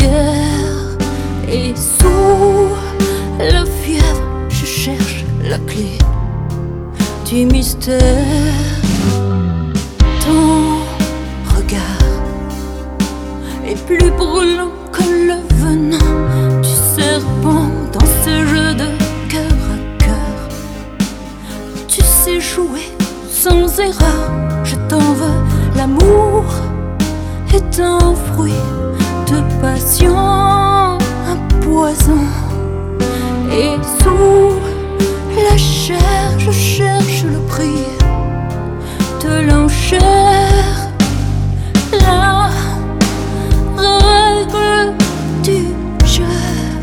pierre. Et sous la fièvre, je cherche la clé du mystère. Ton regard est plus brûlant que le venin du serpent dans ce jeu de cœur à cœur. Tu sais jouer sans erreur, je t'en veux. L'amour est un fruit de passion, un poison. Et sous la chair, je cherche le prix de l'enchère. La règle du jeu.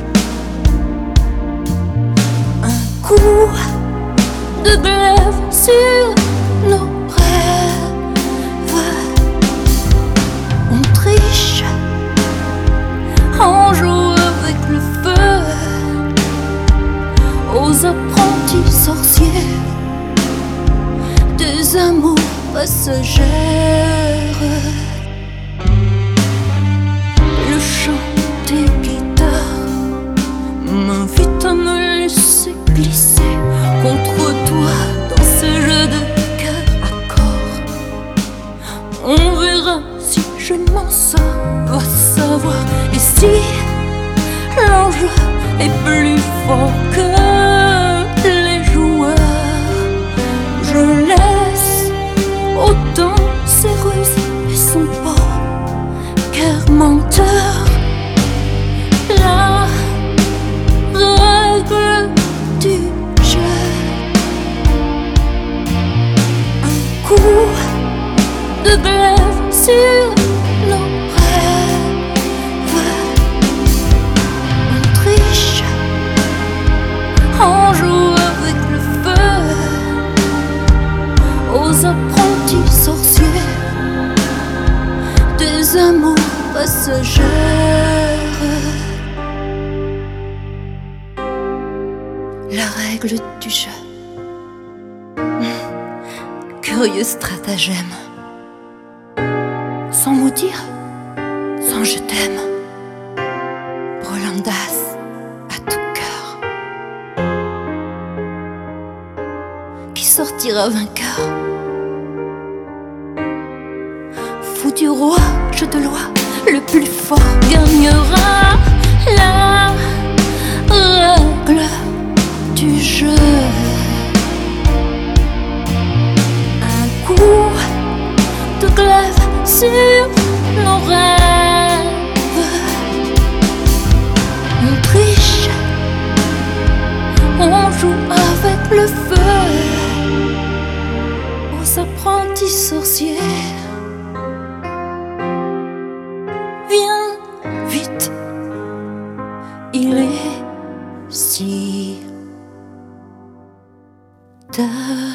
Un coup de glaive sur nos rêves. On triche, on joue avec le feu. Aux apprentis sorciers des amours passagères. Le chant des guitares m'invite à me laisser glisser contre toi dans ce jeu de cœur à corps. On verra si je m'en sors, va savoir. Et si l'enjeu est plus fort que les joueurs, je laisse autant ses ruses et son port. Car menteur, la règle du jeu. Un coup de glaive sur nos rêves. On triche, on joue avec le feu. Aux apprentis sorciers des amours passagères. La règle du jeu. Curieux stratagème. Sans mot dire, sans je t'aime. Rolandas à tout cœur. Qui sortira vainqueur? Fou du roi, jeu de loi, le plus fort gagnera. La règle du jeu. Un coup de glaive sur nos rêves. On triche, on joue avec le feu. Aux apprentis sorciers, viens vite, il est si tard.